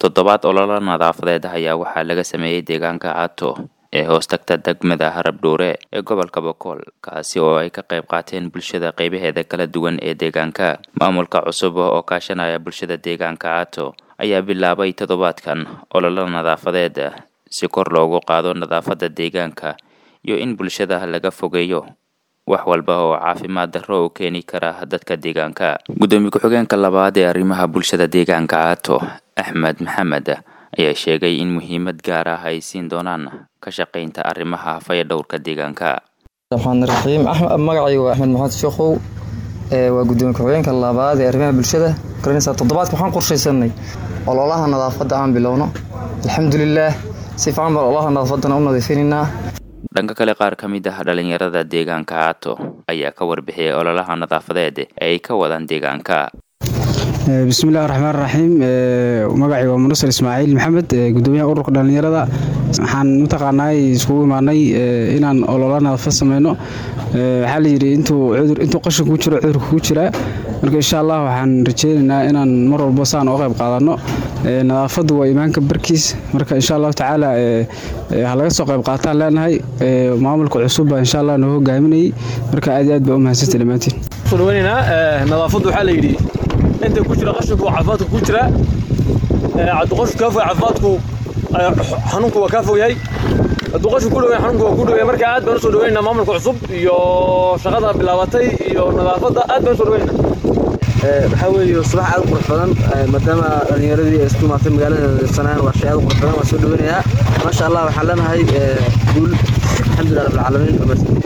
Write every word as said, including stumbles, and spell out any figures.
toddobaad olole nadaafadeed ayaa waxaa laga sameeyay deegaanka Caato ee hoos tagta degmada Harabdhuure ee gobolka Boqol, kaasi oo ay ka qayb qaateen bulshada qaybaheeda kala duwan ee deegaanka. Maamulka cusub oo kaashanaya bulshada deegaanka Caato ayaa bilaabay toddobaadkan olole nadaafadeed si kor loogu qaado nadaafadda deegaanka iyo in bulshada laga fogeeyo wax walba oo caafimaad darro u keeni kara dadka deegaanka. Gudoomiye ku-xigeenka labaad ee arrimaha bulshada deegaanka Caato, Axmed Maxamed, ayaa sheegay in muhiimad gaar ah ay siin doonaan ka shaqeynta arrimaha fayadhowrka deegaanka. Waxaan raxiim magacaygu waa Axmed Maxamed Sheekhow, ee waa gudoomiye ku-xigeenka labaad ee arrimaha bulshada. Garanaysa toddobaadka waxaan qorsheysanay ololaha nadaafadda aan bilowno. Alxamdulillaah si fiican baan ololaha nadaafadda u nadiifinayna. Dhanka kale, qaar ka mid ah dhalinyarada deegaanka Caato ayaa ka warbixiyay ololaha nadaafadeed ee ay ka wadaan deegaanka. Bismillahir Rahmanir Rahiim. Magacaygu waa Munasir Ismaaciil Maxamed, gudoomiyaha ururka dhalinyarada. Waxaan mutaqaanay iskugu imaanay inaan ololaha nadaafad sameeyno. Waxa la yiri intuu cudur intuu qashin ku jiro cudur ku jira. Marka insha Allah waxaan rajeynaynaa inaan mar walba saan uga qayb qaadano. Nadaafadu waa iimaanka barkiis. Marka insha Allah tacaala ha laga soo qayb qaataan leenahay. Maamulka cusub insha Allah noo hogaaminay. Marka aad iyo aad baa u mahadsantahay dhamaantiin. Furweynina nadaafadu waxa la yiri inta ku jira qashinku caafimaadku ku jira ee qashinku ka fog caafimaadku xanuunku waa ka fog yahay haduu qashinku ku dhaweey xanuunku waa ku dhaweey. marka aad baan soo dhaweynaa maamulka cusub iyo shaqada bilaabatay iyo nadaafadda aad baan soo dhaweynaa. ee waxa weeyo subax aad qurux badan maadaama dhalinyaradii isku maatay magaalada sanaan waa shay aad qurux badan waa soo dhaweynayaa. ma sha Allah waxaan leenahay guul alxamdulillah rabbil caalamiin.